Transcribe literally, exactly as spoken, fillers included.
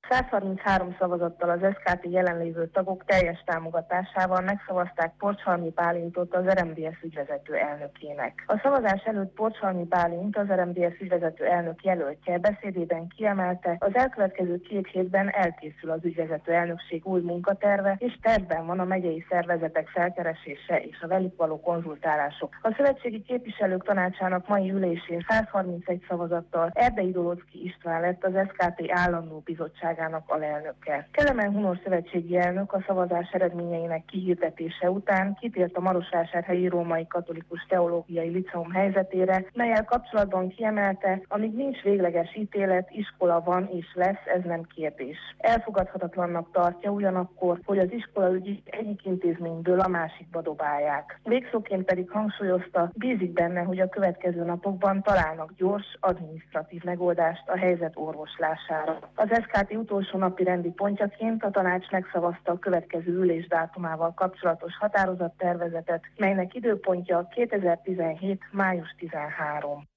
száz harminchárom szavazattal az es ká té jelenlévő tagok teljes támogatásával megszavazták Porcsalmi Bálintot az er em dé es ügyvezető elnökének. A szavazás előtt Porcsalmi Bálint, az er em dé es ügyvezető elnök jelöltje beszédében kiemelte, az elkövetkező két hétben elkészül az ügyvezető elnökség új munkaterve, és tervben van a megyei szervezetek felkeresése és a velük való konzultálások. A szövetségi képviselők tanácsának mai ülésén száz harmincegy szavazattal Erdei Doloczky István lett az es ká té állandó bizottságának alelnöke. Kelemen Hunor szövetségi elnök a szavazás eredményeinek kihirdetése után kitért a Marosvásárhelyi Római Katolikus Teológiai Liceum helyzetére, melyel kapcsolatban kiemelte, amíg nincs végleges ítélet, iskola van és lesz, ez nem kérdés. Elfogadhatatlannak tartja ugyanakkor, hogy az iskolaügyi egyik intézményből a másikba dobálják. Végszóként pedig hangsúlyozta, bízik benne, hogy a következő napokban találnak gyors, adminisztratív megoldást a helyzet orvoslására. Az es ká té utolsó napi rendi pontjaként a tanács megszavazta a következő ülés dátumával kapcsolatos határozattervezetet, melynek időpontja kétezer-tizenhét. május tizenharmadika.